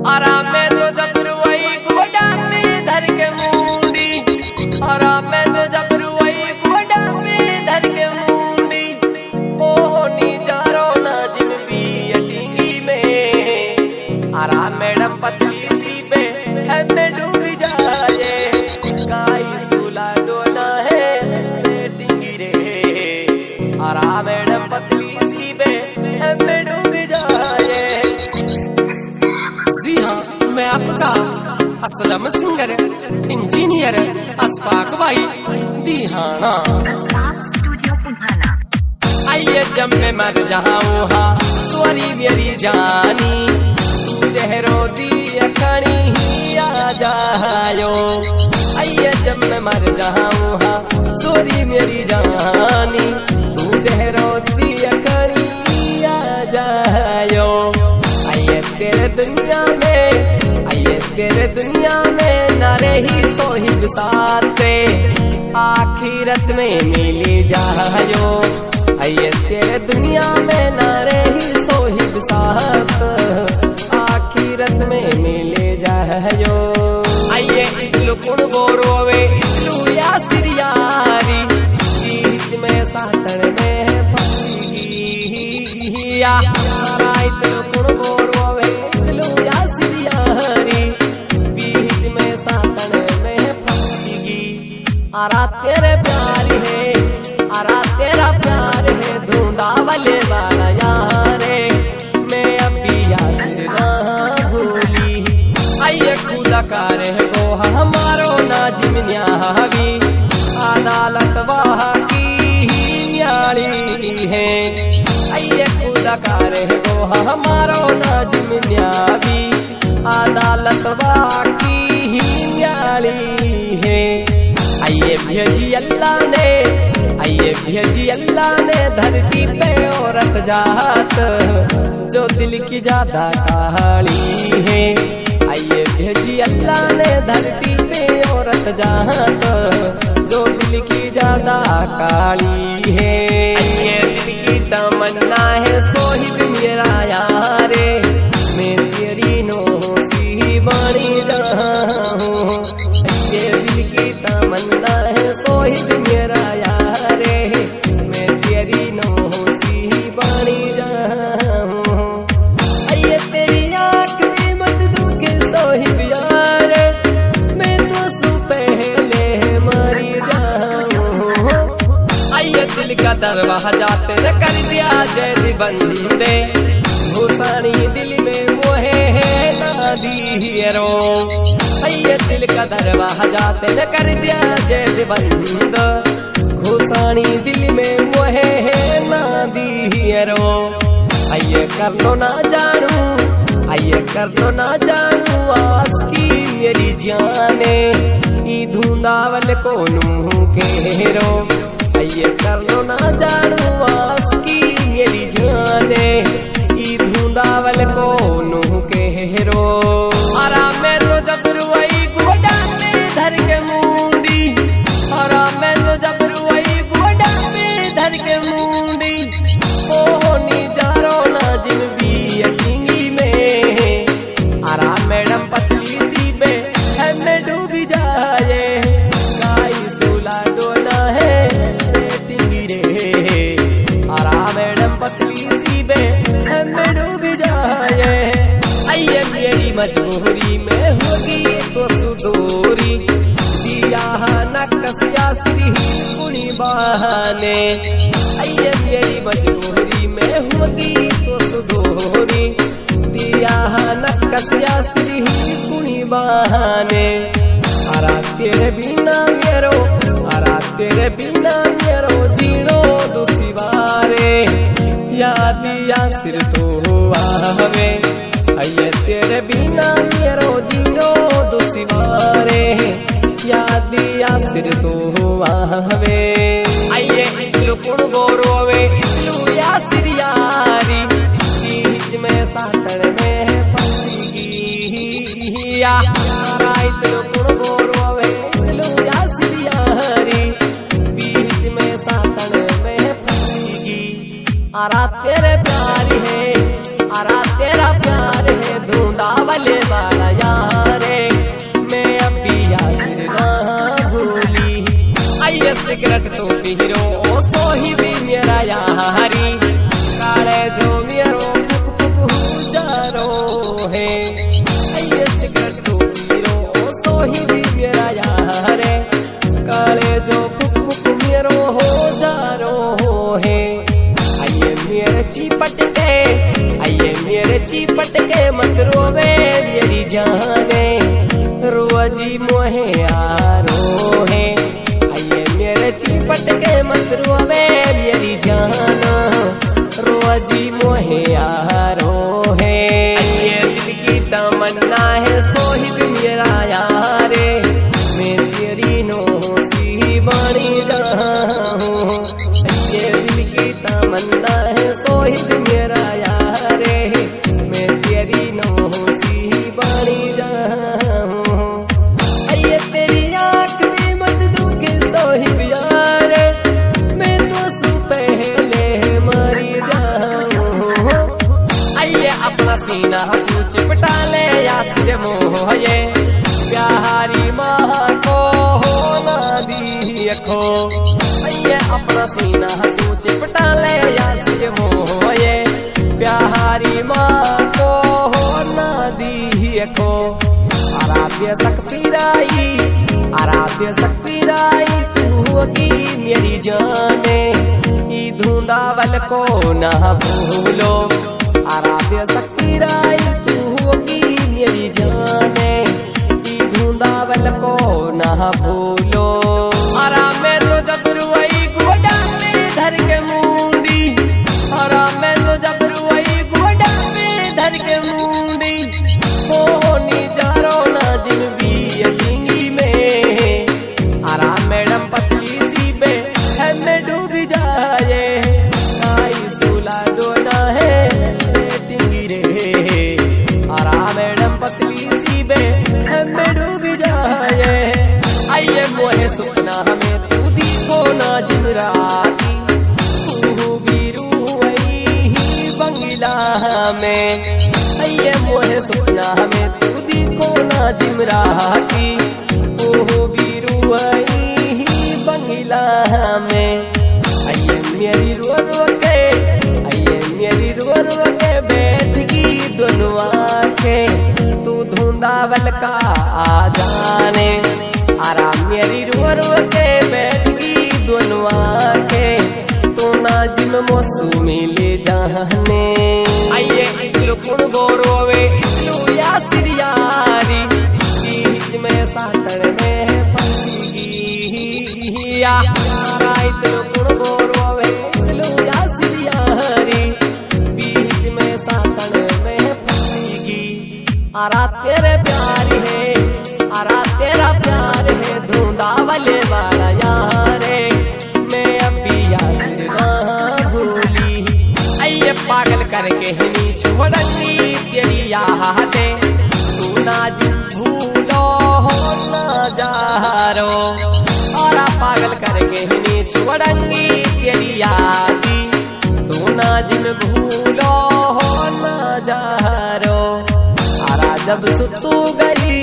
आराम में तो जबरुई गोडा पे धर के मुंडी, आराम में तो जबरुई गोडा पे धर के मुंडी। ओनी जारो ना जिम भी अटिंगी में, आराम मैडम पतली सी पे हमें डूब जाए। काई सूला दोना है सेटिंगी रे, आराम मैडम पतली सी पे हमें डूब जाए। जी हाँ, मैं आपका असलम सिंगर इंजीनियर अस्फाक भाई दिहाना। आइए जब मैं मर जाऊँ हाँ सॉरी मेरी जानी, तू चेहरों दी अखणी ही आ जायो। आइए जब मैं मर जाऊँ हाँ सॉरी मेरी जानी, तू चेहरों दी अखणी ही आ जायो। आइए तेरे दुनिया में, आइए तेरे दुनिया में न रही सोहिब साथे, आखिरत में मिली जायो। आइए तेरे दुनिया में न रही सोहिब साथ, आखिरत में मिले जायो। आइए इतलु कुण बोरोवे इतलु या सिरियारी, बीच में सातन में फंसी इतलु कुण बोरोवे इतलु या सिरियारी, बीच में सातन में फंसी। आरा तेरे प्यार है, आरा तेरा प्यार है धुंधा वाले वाला यारे, मैं अभी याद ना भूली। आइए खुदा करे गो हमारो नाजिमनिया भी, अदालत वाह की न्याली है। आइए खुदा करे गो हमारो नाजिमनिया भी, अदालत वाह की न्याली है। आइए भेजी अल्लाह ने, आइए भेजी अल्लाह ने धरती पे औरत जात, जो दिल की ज्यादा काली है। आइए भेजी अल्लाह ने धरती पे औरत जात, जो दिल की ज्यादा काली है। आइए दिल की तमन्ना है सोहिब मेरा यारे, मैं तेरी नौसी बनी जाऊं। आइए दिल की तमन्ना है सोहिब मेरा यारे, मैं तेरी नौसी बनी जाऊं। आइए तेरी आँख में मत दुखे सोहिब यारे, मैं तो सु पहले मरी जाऊं। आइए दिल का दरवाजा तेरे कर दिया जैद बंदे, घुसानी दिल में मोहे है ना दियरो। आइए दिल का दरवाजा तेरे कर दिया जैद बंद, घुसानी दिल में मोहे है ना दियरो। आइए कर लो ना जानू, आइए कर लो ना जानू आस की मेरी जाने, ई धुंधावल को नू केरो। आइए कर लो ना जानू आस की मेरी जाने, ई धुंधावल को नू केरो। आराम में तो जबरुई गोडा पे धर के मुंडी, आराम में तो जबरुई गोडा पे धर के मुंडी। ओनी जारो ना जिम भी अटिंगी में, आराम मैडम पतली सी पे हमें डूब जाए। काई सूला दोना है सेटिंगी रे, आराम मैडम पतली सी पे हमें डूब जाए। आइए मेरी मजबूरी में होगी तो सुदूरी, दिया न कसिया श्री पुनी बहाने। आइए मेरी मजबूरी में होगी तो सुदूरी, दिया न कसिया श्री पुनी बहाने। आरा तेरे बिना मेरो, आरा तेरे बिना मेरो जीनो दुसिवारे, याद या सिर तो आवे। आइए तेरे बिना मेरो जीनो दुसिवारे, याद या सिर तो आवे। आइए इतलु कुण गोरोवे इतलु या सिरियारी, बीच में सातन में फंसी। इतलु कुण गोरोवे इतलु या सिरियारी, बीच में सातन में फंसी। आरा तेरे प्यार है, आरा तेरा प्यार है धुंधा वाले वाला यारे मैं अभी याद ना भूली। आइए सिगरेट तो पीरो ओ सोही भी मेरा यारी काले जो मेरो फुक फुक जारो है। आइए सिगरेट तो पीरो ओ सोही भी मेरा यारे काले जो फुक फुक मेरो हो जारो है। आइए मेरे चिपट के आइए मेरे चिपट के मत रोवे मेरी जाने रोजी मोहे यारो है। आइए मेरे चिपट के मत रोवे मेरी जान रोजी मोहे यारो है। ये दिल की तमन्ना है सोहिब मेरा यारे मैं तेरी नौसी बनी जाऊं। ये दिल की तमन्ना है सोहिब मेरा यारे मैं तेरी नौसी बनी जाऊं। ये तेरी आँख में मत दुखे सोहिब यारे मैं तो सु पहले मरी जाऊं। आइए अपना सीना हंसू चिपटा ले यासिर मोहे प्यारी माँ को होना दिखो। आइए अपना सीना हंसू चिपटा ले यासिर मोहे प्यारी माँ को होना दिखो। आराध्य शक्ति राई तू होगी मेरी जाने ई धुंधावल को ना भूलो। आराध्य शक्ति राई तू होगी मेरी जाने ई धुंधावल को ना भूलो। आराम में तो जब रुई गोडा में धर के मूंदी आराम में तो जब रुई गोडा में धर के मूंदी हो निजारो ना जिन भी अटिंगी में। आराम मैडम पतली सी बे हमें डूब जाए आई सुला दो ना है सेटिंगी रे। आराम मैडम पतली सी बे हमें डूब जाए। आइए मोहे सुपना हमें तू दिखो ना जिन राती तू भी रूही बंगला में। आइए मोहे सुपना हमें तू दिखो ना जिन राती तू भी रूही बंगला में। आइए मेरी रो के बैठ की दोनों आंखें तू धुंधावल का आ जाने। आराम मेरी रो के बैठ की दोनों आंखें तू नाजिम मौसमी ले जाने। आइए इतलु कुण गोरोवे इतलु यासिर यारी बीच में साकड़ में फंसी इतलु कुण गोरोवे इतलु यासिर यारी बीच में साकड़ में फंसी। आरा तेरे प्यार है आरा तेरा प्यार है धुंधावले वाला यारे मैं अभी याद ना भूली। आइए पागल करके हिनी छोड़नी तेरी यादें तू ना जिन भूलो हो ना जारो। और पागल करके हिनी छोड़नी तेरी यादी तू ना जिन भूलो हो ना जारो। आरा जब सुतू गई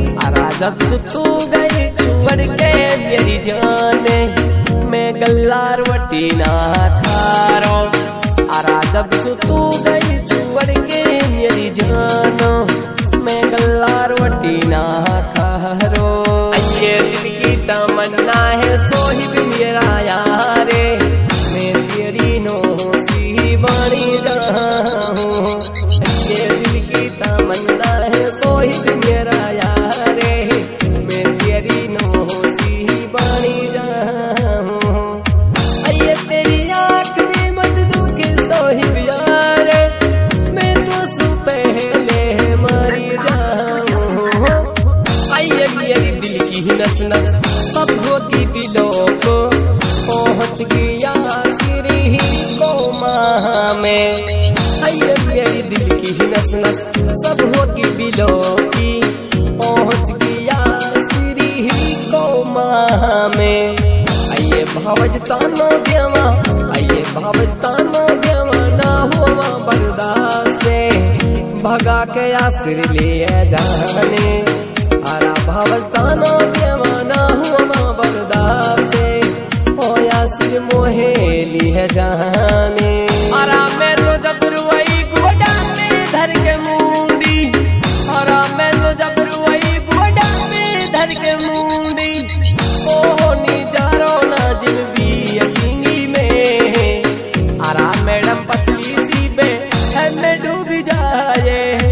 छोड़ के मेरी जाने मैं गल्लार वटी ना खारो। आरा जब सुतू गई छोड़ के मेरी जानो मैं गल्लार वटी ना खारो। ये दिल की तमन्ना है सोहिब मेरा यारे मैं तेरी नौसी बनी जाऊं। ये दिल की तमन्ना है सोहिब मेरा यारे मैं तेरी नौसी बनी जाऊं। ये तेरी आँख में मत दुखे सोहिब यारे मैं तो सु पहले मरी जाऊं। आइए मेरी दिल की नस नस सब होती दिलों को पहुँच गया सिरी को माँ में। आइए मेरी दिल की नस नस सब होती दिलों की पहुँच गया सिरी को माँ में। आइए भावजतानो देवा ना हुआ बर्दाश्त से भगा के आसिर लिए जाने आरा भवस्तानो देवाना हुआ माँ बरदार से ओ यासिर मोहे लिए जाने आरा मैं तो जब रुई गोडा में धर के मूंदी आरा मैं तो जब रुई गोडा में धर के मूंदी ओ निजारो ना जिन भी अकिंगी में आरा मैडम पतली सी बे है में डूब जाए